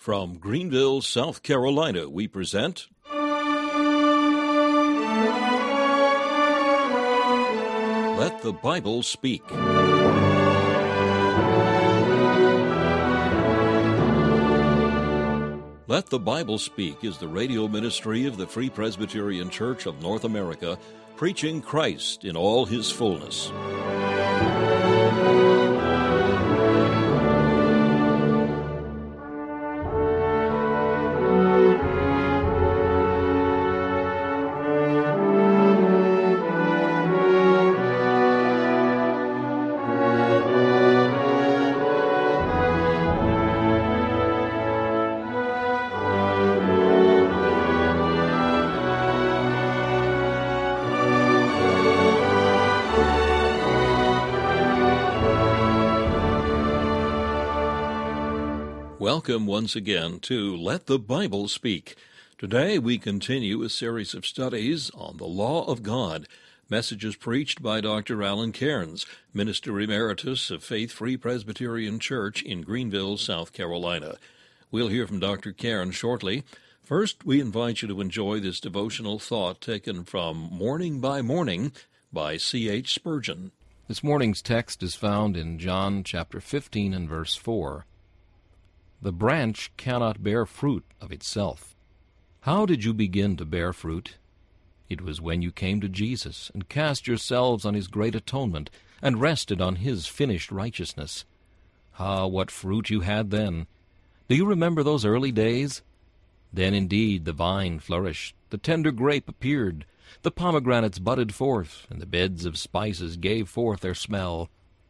From Greenville, South Carolina, we present Let the Bible Speak. Let the Bible Speak is the radio ministry of the Free Presbyterian Church of North America, preaching Christ in all His fullness. Welcome once again to Let the Bible Speak. Today we continue a series of studies on the law of God, messages preached by Dr. Alan Cairns, Minister Emeritus of Faith Free Presbyterian Church in Greenville, South Carolina. We'll hear from Dr. Cairns shortly. First, we invite you to enjoy this devotional thought taken from Morning by Morning by C.H. Spurgeon. This morning's text is found in John chapter 15 and verse 4. The branch cannot bear fruit of itself. How did you begin to bear fruit? It was when you came to Jesus and cast yourselves on His great atonement and rested on His finished righteousness. Ah, what fruit you had then! Do you remember those early days? Then indeed the vine flourished, the tender grape appeared, the pomegranates budded forth, and the beds of spices gave forth their smell.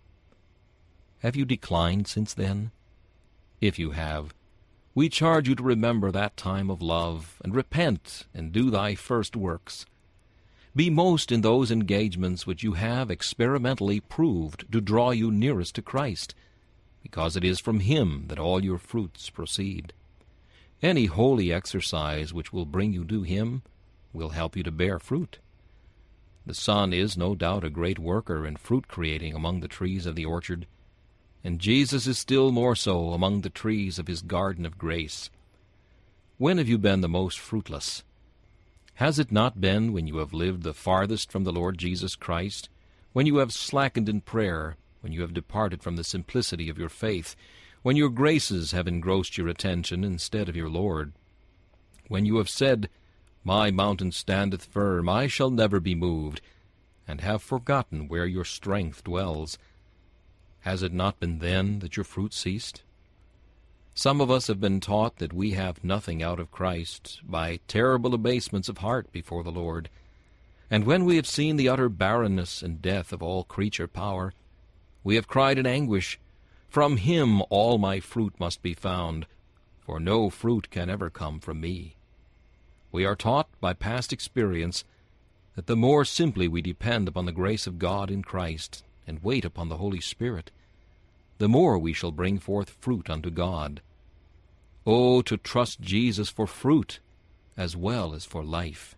Have you declined since then? If you have, we charge you to remember that time of love, and repent, and do thy first works. Be most in those engagements which you have experimentally proved to draw you nearest to Christ, because it is from Him that all your fruits proceed. Any holy exercise which will bring you to Him will help you to bear fruit. The sun is no doubt a great worker in fruit-creating among the trees of the orchard, and Jesus is still more so among the trees of His garden of grace. When have you been the most fruitless? Has it not been when you have lived the farthest from the Lord Jesus Christ, when you have slackened in prayer, when you have departed from the simplicity of your faith, when your graces have engrossed your attention instead of your Lord, when you have said, "My mountain standeth firm, I shall never be moved," and have forgotten where your strength dwells? Has it not been then that your fruit ceased? Some of us have been taught that we have nothing out of Christ by terrible abasements of heart before the Lord. And when we have seen the utter barrenness and death of all creature power, we have cried in anguish, "From Him all my fruit must be found, for no fruit can ever come from me." We are taught by past experience that the more simply we depend upon the grace of God in Christ, and wait upon the Holy Spirit, the more we shall bring forth fruit unto God. Oh, to trust Jesus for fruit as well as for life.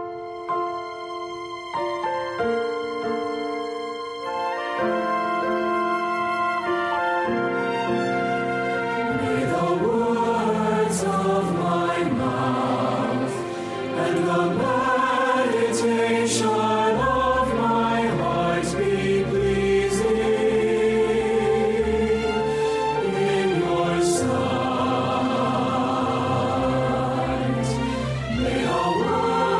May the words of my mouth and the meditation of my heart be pleasing in your sight. May the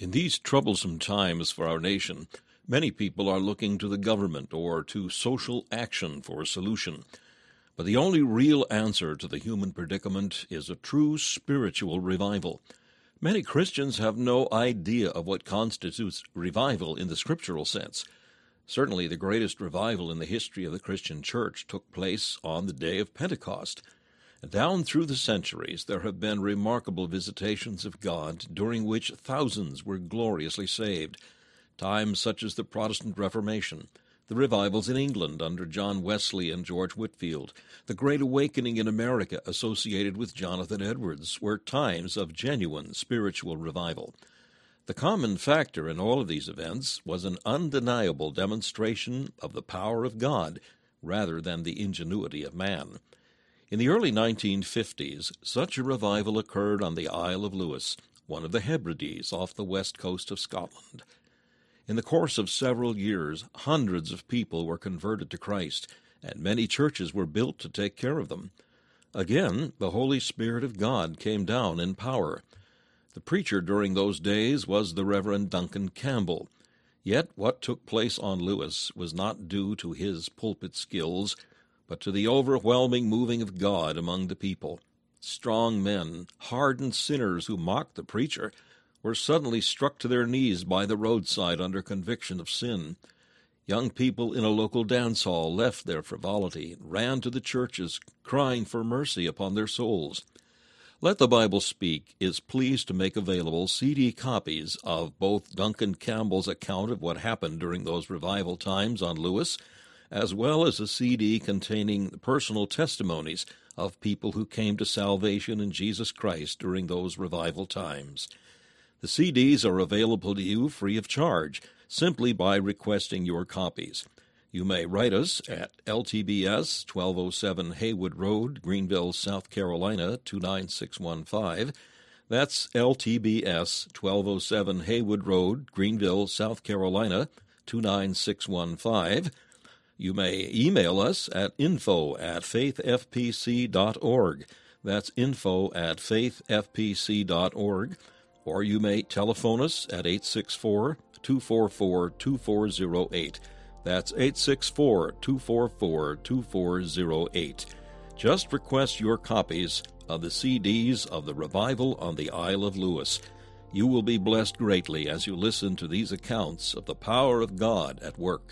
In these troublesome times for our nation, many people are looking to the government or to social action for a solution. But the only real answer to the human predicament is a true spiritual revival. Many Christians have no idea of what constitutes revival in the scriptural sense. Certainly the greatest revival in the history of the Christian church took place on the day of Pentecost. Down through the centuries, there have been remarkable visitations of God, during which thousands were gloriously saved. Times such as the Protestant Reformation, the revivals in England under John Wesley and George Whitefield, the Great Awakening in America associated with Jonathan Edwards, were times of genuine spiritual revival. The common factor in all of these events was an undeniable demonstration of the power of God rather than the ingenuity of man. In the early 1950s, such a revival occurred on the Isle of Lewis, one of the Hebrides off the west coast of Scotland. In the course of several years, hundreds of people were converted to Christ, and many churches were built to take care of them. Again, the Holy Spirit of God came down in power. The preacher during those days was the Reverend Duncan Campbell. Yet what took place on Lewis was not due to his pulpit skills, but to the overwhelming moving of God among the people. Strong men, hardened sinners who mocked the preacher, were suddenly struck to their knees by the roadside under conviction of sin. Young people in a local dance hall left their frivolity and ran to the churches, crying for mercy upon their souls. Let the Bible Speak is pleased to make available CD copies of both Duncan Campbell's account of what happened during those revival times on Lewis, as well as a CD containing personal testimonies of people who came to salvation in Jesus Christ during those revival times. The CDs are available to you free of charge, simply by requesting your copies. You may write us at LTBS 1207 Haywood Road, Greenville, South Carolina 29615. That's LTBS 1207 Haywood Road, Greenville, South Carolina 29615. You may email us at info@faithfpc.org. That's info@faithfpc.org. Or you may telephone us at 864-244-2408. That's 864-244-2408. Just request your copies of the CDs of the Revival on the Isle of Lewis. You will be blessed greatly as you listen to these accounts of the power of God at work.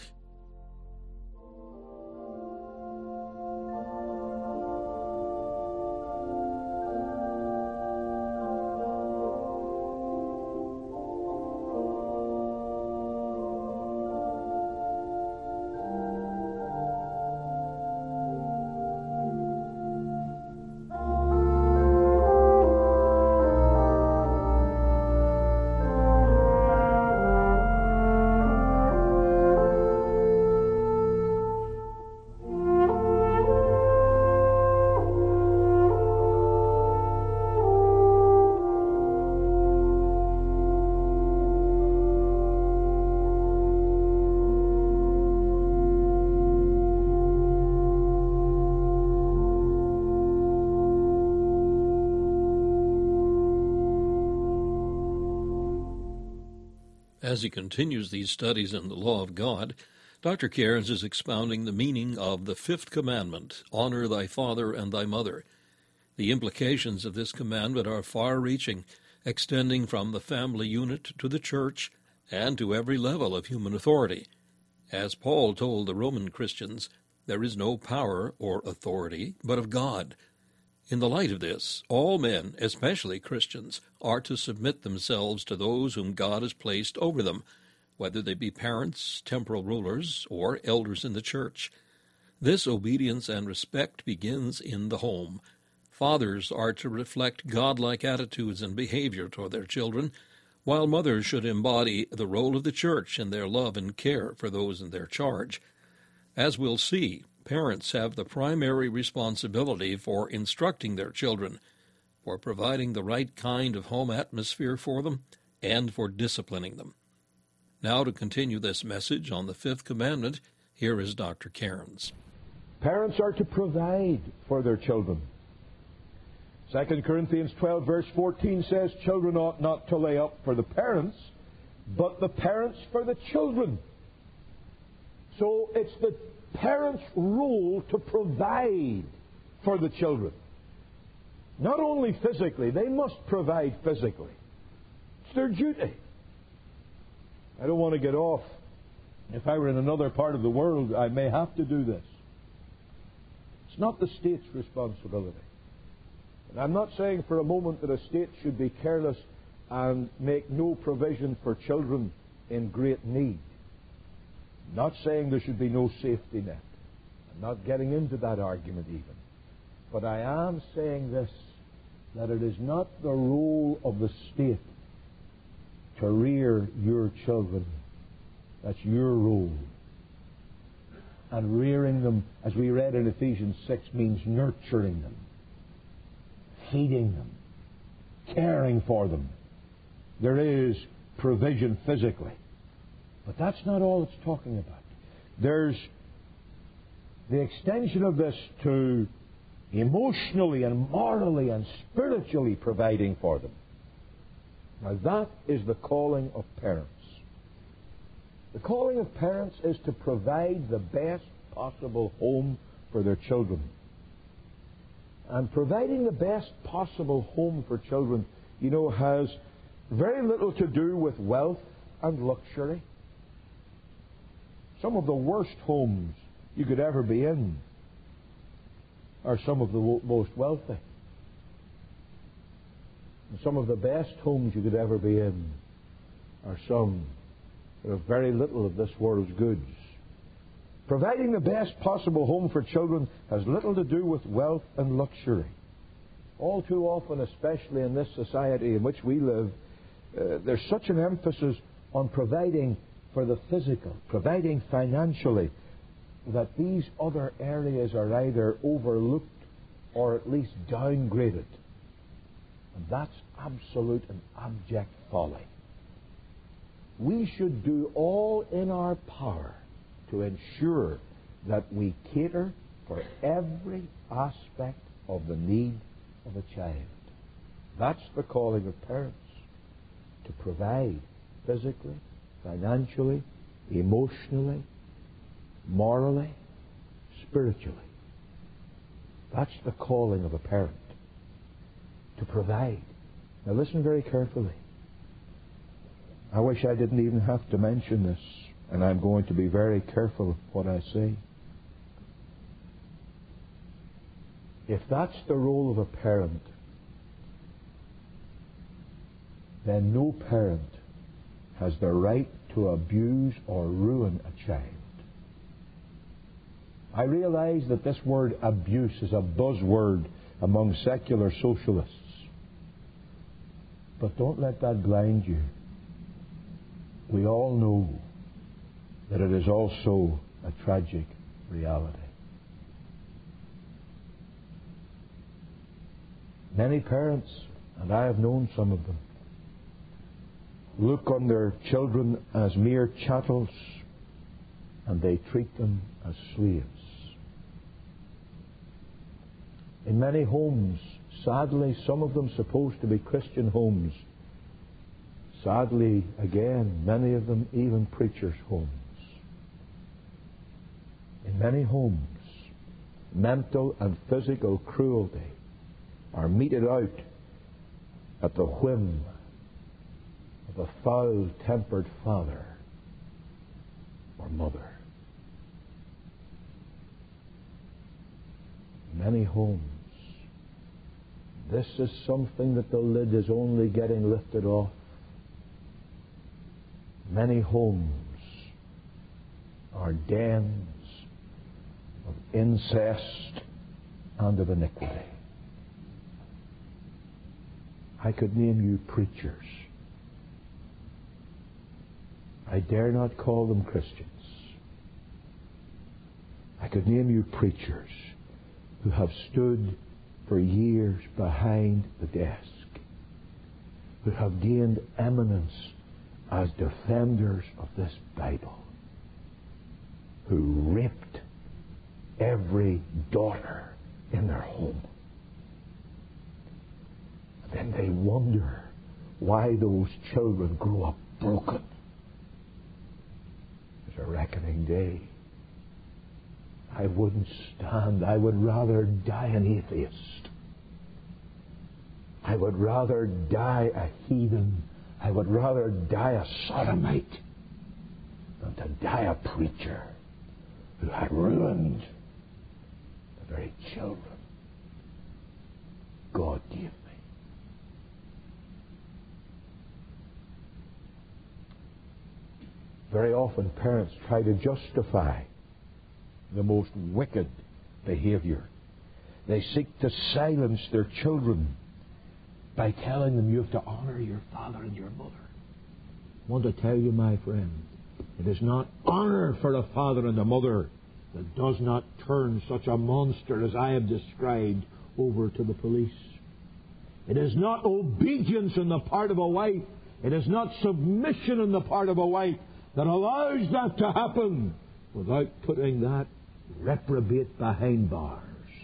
As he continues these studies in the law of God, Dr. Cairns is expounding the meaning of the fifth commandment, honor thy father and thy mother. The implications of this commandment are far-reaching, extending from the family unit to the church and to every level of human authority. As Paul told the Roman Christians, there is no power or authority but of God. In the light of this, all men, especially Christians, are to submit themselves to those whom God has placed over them, whether they be parents, temporal rulers, or elders in the church. This obedience and respect begins in the home. Fathers are to reflect godlike attitudes and behavior toward their children, while mothers should embody the role of the church in their love and care for those in their charge. As we'll see, parents have the primary responsibility for instructing their children, for providing the right kind of home atmosphere for them, and for disciplining them. Now, to continue this message on the fifth commandment, here is Dr. Cairns. Parents are to provide for their children. 2 Corinthians 12 verse 14 says, children ought not to lay up for the parents, but the parents for the children. So it's the parents' role to provide for the children. Not only physically, they must provide physically. It's their duty. I don't want to get off. If I were in another part of the world, I may have to do this. It's not the state's responsibility. And I'm not saying for a moment that a state should be careless and make no provision for children in great need. I'm not saying there should be no safety net. I'm not getting into that argument even. But I am saying this, that it is not the role of the state to rear your children. That's your role. And rearing them, as we read in Ephesians 6, means nurturing them, feeding them, caring for them. There is provision physically. But that's not all it's talking about. There's the extension of this to emotionally and morally and spiritually providing for them. Now that is the calling of parents. The calling of parents is to provide the best possible home for their children. And providing the best possible home for children, has very little to do with wealth and luxury. Some of the worst homes you could ever be in are some of the most wealthy. And some of the best homes you could ever be in are some that have very little of this world's goods. Providing the best possible home for children has little to do with wealth and luxury. All too often, especially in this society in which we live, there's such an emphasis on providing for the physical, providing financially, that these other areas are either overlooked or at least downgraded. And that's absolute and abject folly. We should do all in our power to ensure that we cater for every aspect of the need of a child. That's the calling of parents, to provide physically, financially, emotionally, morally, spiritually. That's the calling of a parent, to provide. Now listen very carefully. I wish I didn't even have to mention this, and I'm going to be very careful of what I say. If that's the role of a parent, then no parent has the right to abuse or ruin a child. I realize that this word abuse is a buzzword among secular socialists. But don't let that blind you. We all know that it is also a tragic reality. Many parents, and I have known some of them, look on their children as mere chattels, and they treat them as slaves. In many homes, sadly, some of them supposed to be Christian homes, sadly, again, many of them even preachers' homes. In many homes, mental and physical cruelty are meted out at the whim of a foul-tempered father or mother. Many homes, this is something that the lid is only getting lifted off. Many homes are dens of incest and of iniquity. I could name you preachers. I dare not call them Christians. I could name you preachers who have stood for years behind the desk, who have gained eminence as defenders of this Bible, who raped every daughter in their home. And then they wonder why those children grow up broken reckoning day. I wouldn't stand. I would rather die an atheist. I would rather die a heathen. I would rather die a sodomite than to die a preacher who had ruined the very children God gave me. Very often parents try to justify the most wicked behavior. They seek to silence their children by telling them you have to honor your father and your mother. I want to tell you, my friend, it is not honor for the father and the mother that does not turn such a monster as I have described over to the police. It is not obedience on the part of a wife. It is not submission on the part of a wife that allows that to happen without putting that reprobate behind bars.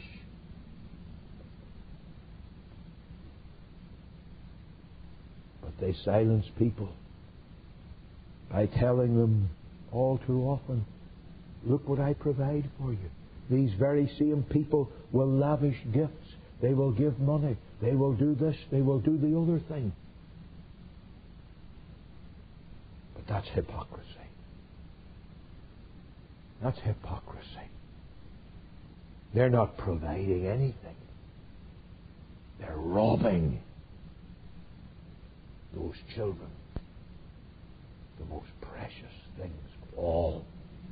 But they silence people by telling them all too often, look what I provide for you. These very same people will lavish gifts. They will give money. They will do this. They will do the other thing. But that's hypocrisy. That's hypocrisy. They're not providing anything. They're robbing those children, the most precious things of all.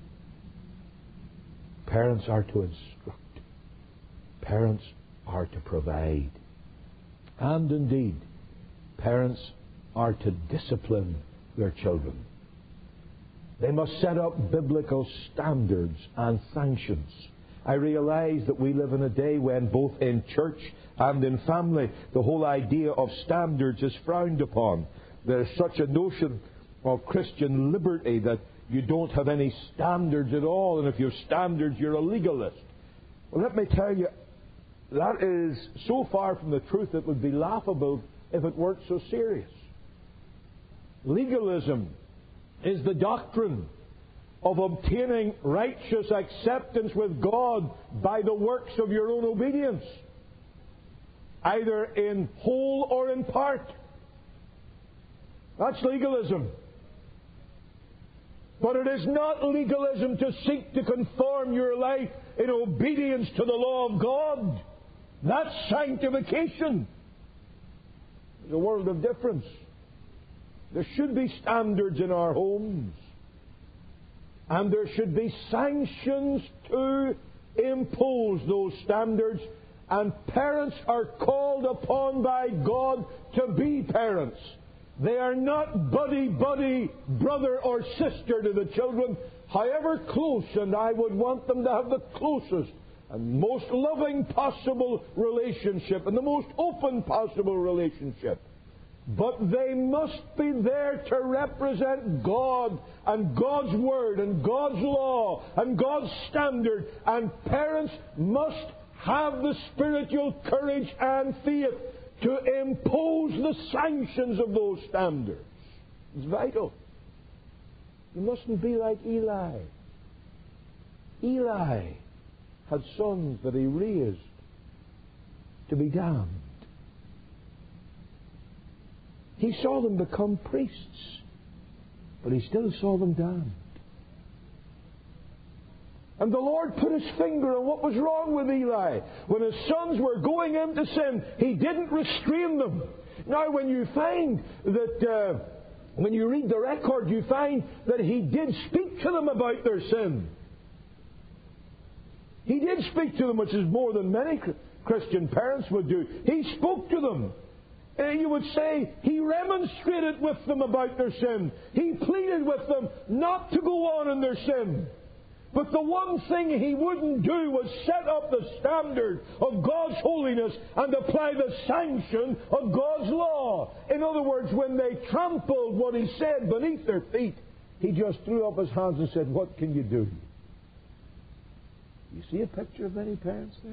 Parents are to instruct. Parents are to provide. And indeed, parents are to discipline their children. They must set up biblical standards and sanctions. I realize that we live in a day when both in church and in family the whole idea of standards is frowned upon. There is such a notion of Christian liberty that you don't have any standards at all, and if you have standards you're a legalist. Well, let me tell you, that is so far from the truth it would be laughable if it weren't so serious. Legalism is the doctrine of obtaining righteous acceptance with God by the works of your own obedience, either in whole or in part. That's legalism. But it is not legalism to seek to conform your life in obedience to the law of God. That's sanctification. There's a world of difference. There should be standards in our homes. And there should be sanctions to impose those standards. And parents are called upon by God to be parents. They are not buddy-buddy, brother or sister to the children, however close, and I would want them to have the closest and most loving possible relationship and the most open possible relationship. But they must be there to represent God and God's Word and God's law and God's standard. And parents must have the spiritual courage and faith to impose the sanctions of those standards. It's vital. You mustn't be like Eli. Eli had sons that he raised to be damned. He saw them become priests, but he still saw them damned. And the Lord put his finger on what was wrong with Eli. When his sons were going into sin, he didn't restrain them. Now, when you find that, when you read the record, you find that he did speak to them about their sin. He did speak to them, which is more than many Christian parents would do. He spoke to them. You would say he remonstrated with them about their sin. He pleaded with them not to go on in their sin. But the one thing he wouldn't do was set up the standard of God's holiness and apply the sanction of God's law. In other words, when they trampled what he said beneath their feet, he just threw up his hands and said, "What can you do?" You see a picture of many parents there?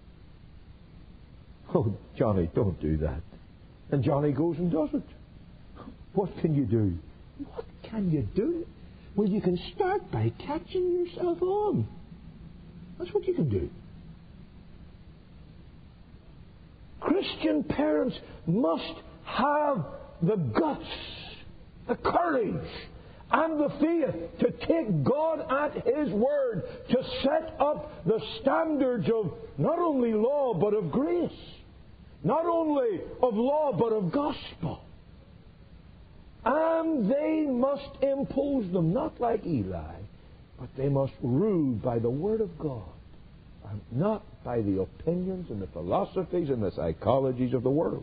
"Oh, Johnny, don't do that." And Johnny goes and does it. What can you do? What can you do? Well, you can start by catching yourself on. That's what you can do. Christian parents must have the guts, the courage, and the faith to take God at His word, to set up the standards of not only law but of grace, not only of law but of gospel. And they must impose them, not like Eli, but they must rule by the Word of God, and not by the opinions and the philosophies and the psychologies of the world.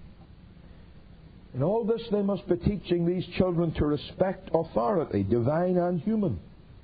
In all this, they must be teaching these children to respect authority, divine and human.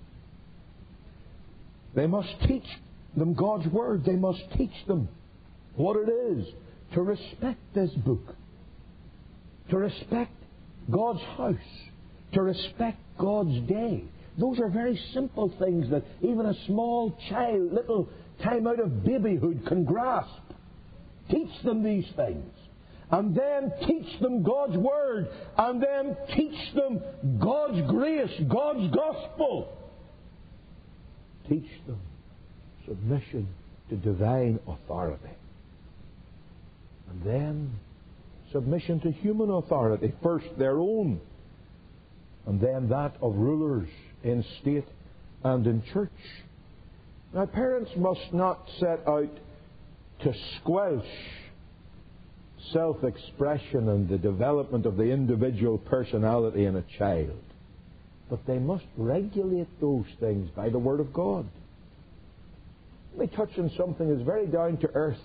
They must teach them God's Word. They must teach them what it is to respect this book, to respect God's house, to respect God's day. Those are very simple things that even a small child, little time out of babyhood, can grasp. Teach them these things. And then teach them God's Word. And then teach them God's grace, God's gospel. Teach them submission to divine authority. And then submission to human authority. First their own, and then that of rulers in state and in church. Now, parents must not set out to squelch self-expression and the development of the individual personality in a child, but they must regulate those things by the Word of God. Let me touch on something that's very down to earth.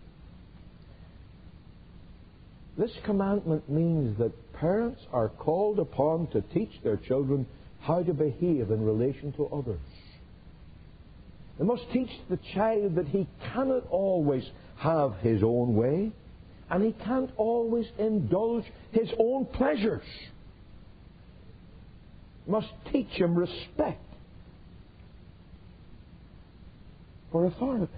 This commandment means that parents are called upon to teach their children how to behave in relation to others. They must teach the child that he cannot always have his own way, and he can't always indulge his own pleasures. Must teach him respect for authority,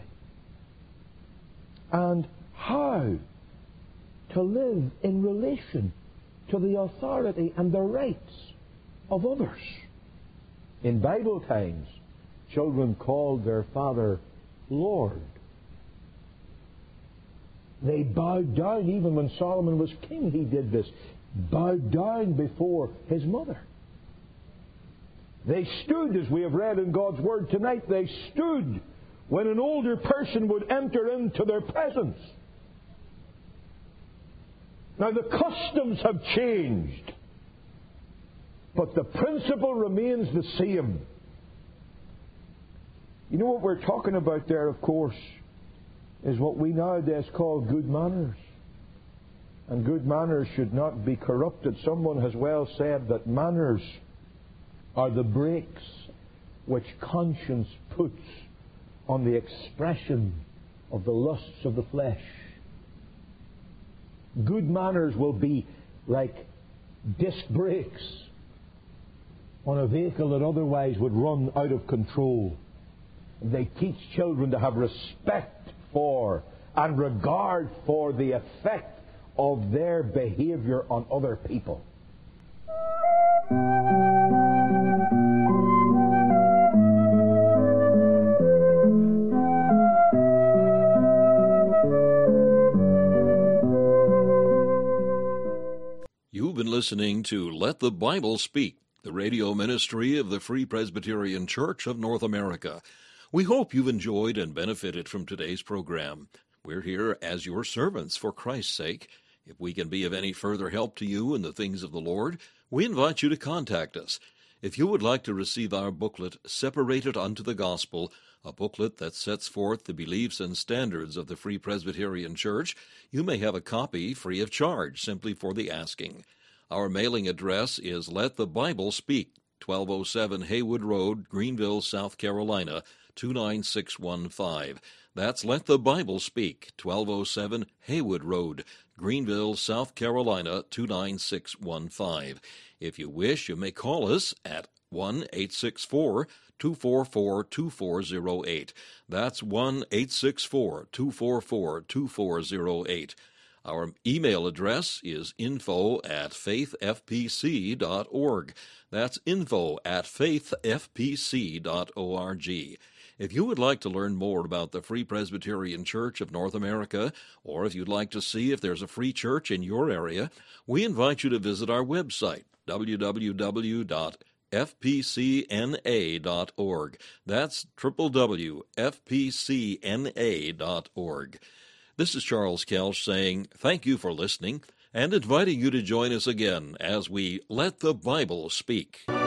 and how to live in relation to the authority and the rights of others. In Bible times, children called their father Lord. They bowed down. Even when Solomon was king, he did this. Bowed down before his mother. They stood, as we have read in God's Word tonight, they stood when an older person would enter into their presence. Now, the customs have changed, but the principle remains the same. You know what we're talking about there, of course, is what we nowadays call good manners. And good manners should not be corrupted. Someone has well said that manners are the brakes which conscience puts on the expression of the lusts of the flesh. Good manners will be like disc brakes on a vehicle that otherwise would run out of control. They teach children to have respect for and regard for the effect of their behavior on other people. You've been listening to Let the Bible Speak, the radio ministry of the Free Presbyterian Church of North America. We hope you've enjoyed and benefited from today's program. We're here as your servants for Christ's sake. If we can be of any further help to you in the things of the Lord, we invite you to contact us. If you would like to receive our booklet, Separated Unto the Gospel, a booklet that sets forth the beliefs and standards of the Free Presbyterian Church, you may have a copy free of charge, simply for the asking. Our mailing address is Let the Bible Speak, 1207 Haywood Road, Greenville, South Carolina, 29615. That's Let the Bible Speak, 1207 Haywood Road, Greenville, South Carolina, 29615. If you wish, you may call us at 1-864-244-2408. That's 1-864-244-2408. Our email address is info@faithfpc.org. That's info@faithfpc.org. If you would like to learn more about the Free Presbyterian Church of North America, or if you'd like to see if there's a free church in your area, we invite you to visit our website, www.fpcna.org. That's www.fpcna.org. This is Charles Kelch saying thank you for listening and inviting you to join us again as we let the Bible speak.